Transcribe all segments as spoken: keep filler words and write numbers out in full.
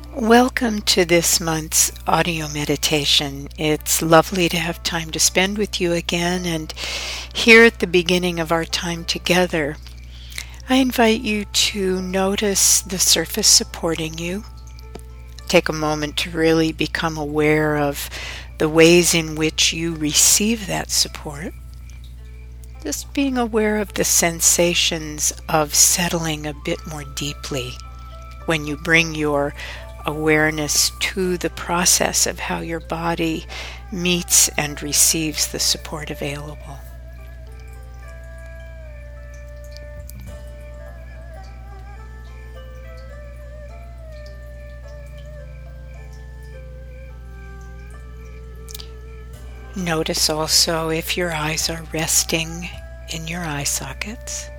Welcome to this month's audio meditation. It's lovely to have time to spend with you again, and here at the beginning of our time together, I invite you to notice the surface supporting you. Take a moment to really become aware of the ways in which you receive that support. Just being aware of the sensations of settling a bit more deeply when you bring your awareness to the process of how your body meets and receives the support available. Notice also if your eyes are resting in your eye sockets.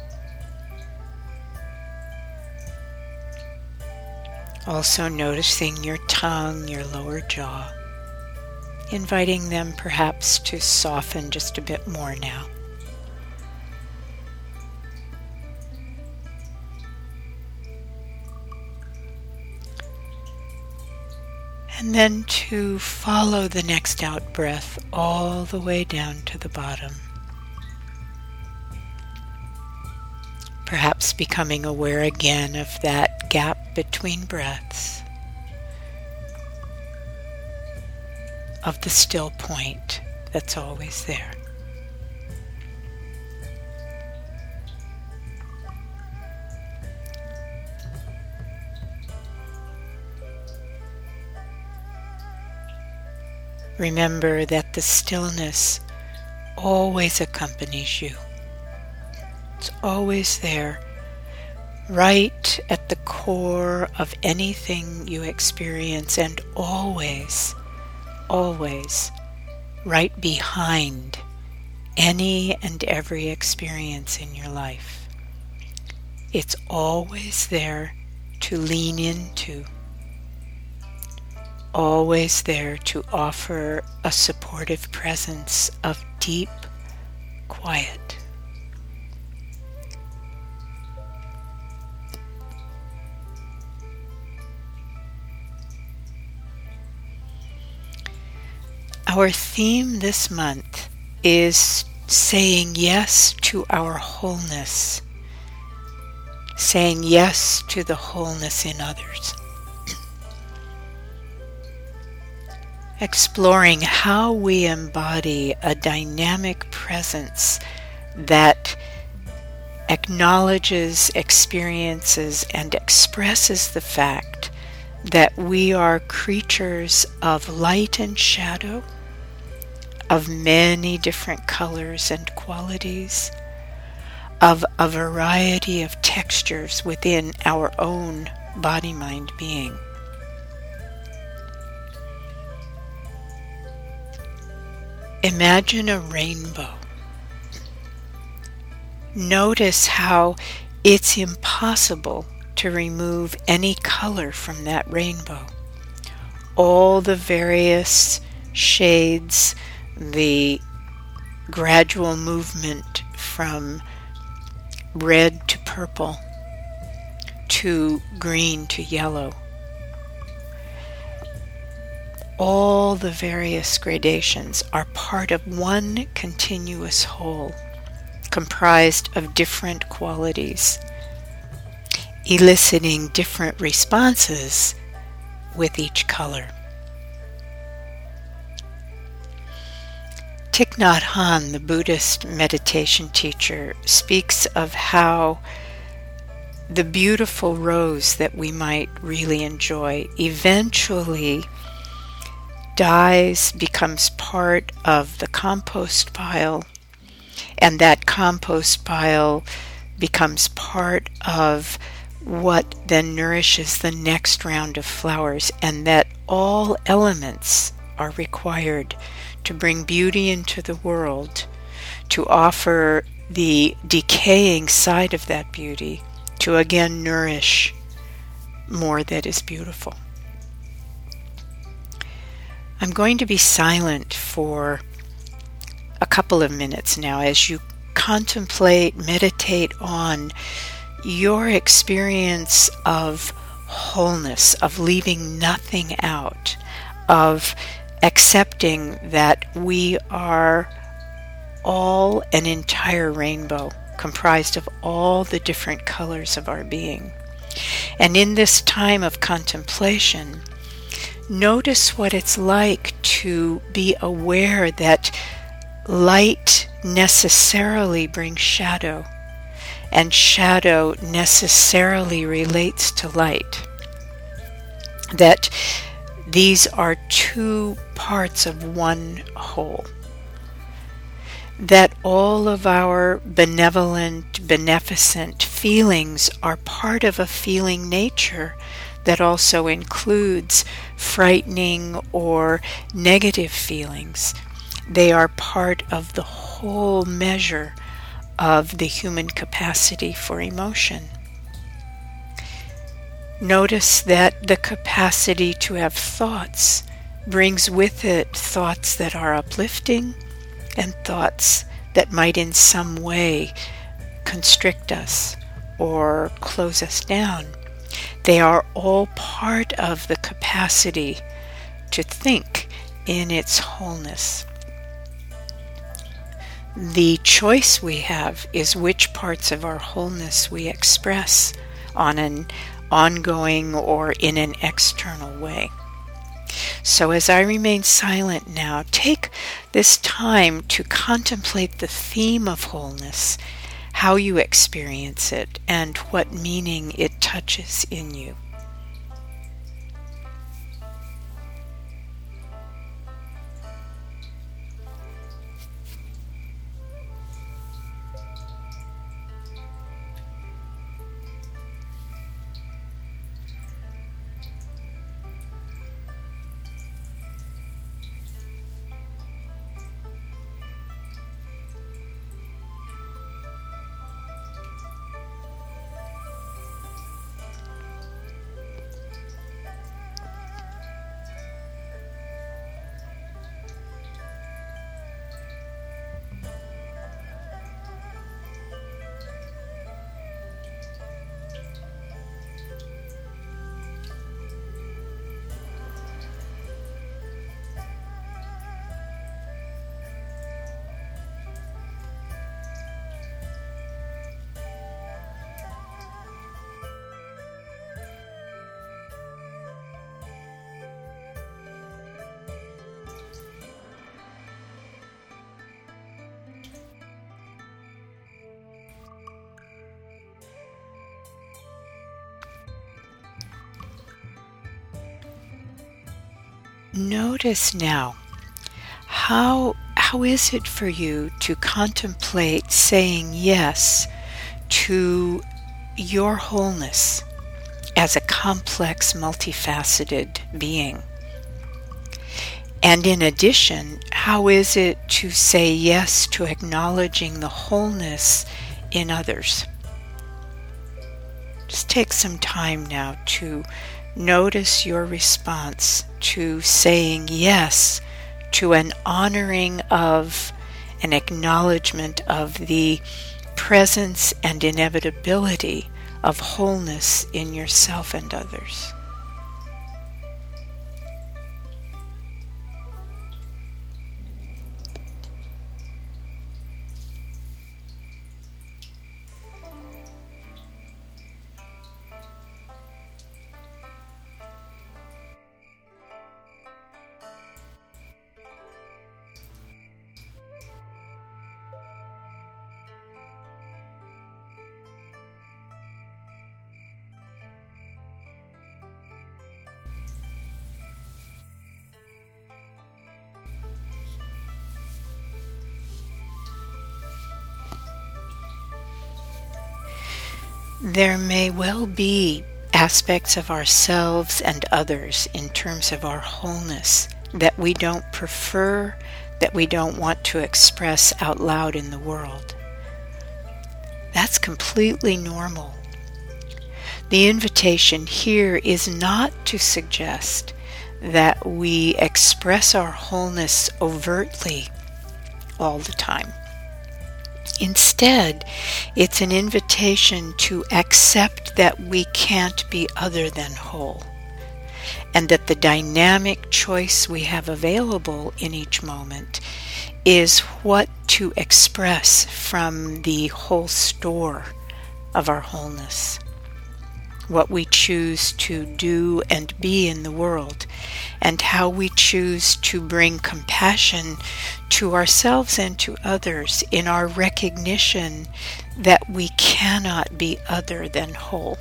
Also noticing your tongue, your lower jaw, inviting them perhaps to soften just a bit more now. And then to follow the next out breath all the way down to the bottom. Perhaps becoming aware again of that gap between breaths, of the still point that's always there. Remember that the stillness always accompanies you. It's always there, right at the core of anything you experience, and always, always right behind any and every experience in your life. It's always there to lean into, always there to offer a supportive presence of deep quiet. Our theme this month is saying yes to our wholeness, saying yes to the wholeness in others. Exploring how we embody a dynamic presence that acknowledges, experiences, and expresses the fact that we are creatures of light and shadow, of many different colors and qualities, of a variety of textures within our own body-mind being. Imagine a rainbow. Notice how it's impossible to remove any color from that rainbow. All the various shades, the gradual movement from red to purple to green to yellow. All the various gradations are part of one continuous whole, comprised of different qualities, eliciting different responses with each color. Thich Nhat Hanh, the Buddhist meditation teacher, speaks of how the beautiful rose that we might really enjoy eventually dies, becomes part of the compost pile, and that compost pile becomes part of what then nourishes the next round of flowers, and that all elements are required to bring beauty into the world, to offer the decaying side of that beauty, to again nourish more that is beautiful. I'm going to be silent for a couple of minutes now as you contemplate, meditate on your experience of wholeness, of leaving nothing out, of accepting that we are all an entire rainbow comprised of all the different colors of our being. And in this time of contemplation, notice what it's like to be aware that light necessarily brings shadow, and shadow necessarily relates to light. That these are two parts of one whole. That all of our benevolent, beneficent feelings are part of a feeling nature that also includes frightening or negative feelings. They are part of the whole measure of the human capacity for emotion. Notice that the capacity to have thoughts brings with it thoughts that are uplifting and thoughts that might in some way constrict us or close us down. They are all part of the capacity to think in its wholeness. The choice we have is which parts of our wholeness we express on an ongoing or in an external way. So as I remain silent now, take this time to contemplate the theme of wholeness, how you experience it, and what meaning it touches in you. Notice now, how how is it for you to contemplate saying yes to your wholeness as a complex, multifaceted being? And in addition, how is it to say yes to acknowledging the wholeness in others? Just take some time now to notice your response to saying yes to an honoring of, an acknowledgement of the presence and inevitability of wholeness in yourself and others. There may well be aspects of ourselves and others in terms of our wholeness that we don't prefer, that we don't want to express out loud in the world. That's completely normal. The invitation here is not to suggest that we express our wholeness overtly all the time. Instead, it's an invitation to accept that we can't be other than whole, and that the dynamic choice we have available in each moment is what to express from the whole store of our wholeness, what we choose to do and be in the world, and how we choose to bring compassion to ourselves and to others in our recognition that we cannot be other than whole.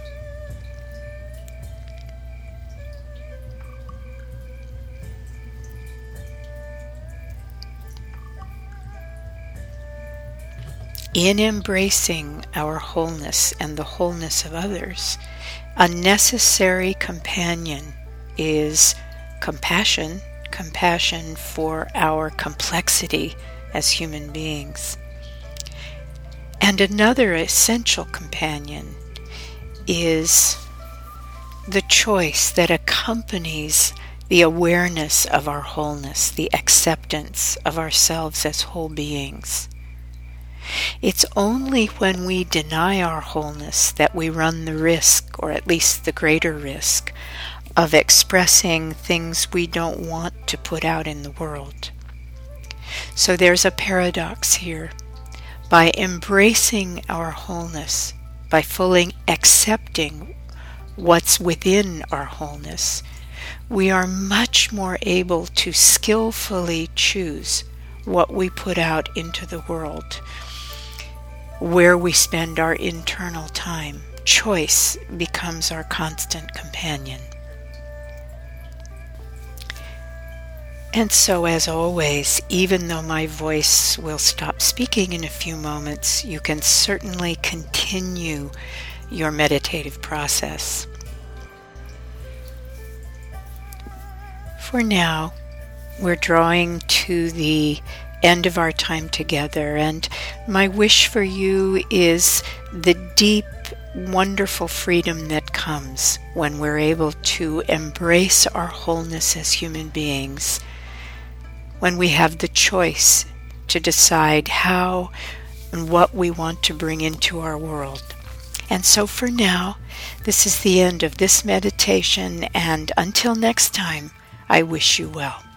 In embracing our wholeness and the wholeness of others, a necessary companion is compassion, compassion for our complexity as human beings. And another essential companion is the choice that accompanies the awareness of our wholeness, the acceptance of ourselves as whole beings. It's only when we deny our wholeness that we run the risk, or at least the greater risk, of expressing things we don't want to put out in the world. So there's a paradox here. By embracing our wholeness, by fully accepting what's within our wholeness, we are much more able to skillfully choose what we put out into the world, where we spend our internal time. Choice becomes our constant companion. And so, as always, even though my voice will stop speaking in a few moments, you can certainly continue your meditative process. For now, we're drawing to the end of our time together, and my wish for you is the deep, wonderful freedom that comes when we're able to embrace our wholeness as human beings, when we have the choice to decide how and what we want to bring into our world. And so for now, this is the end of this meditation, and until next time, I wish you well.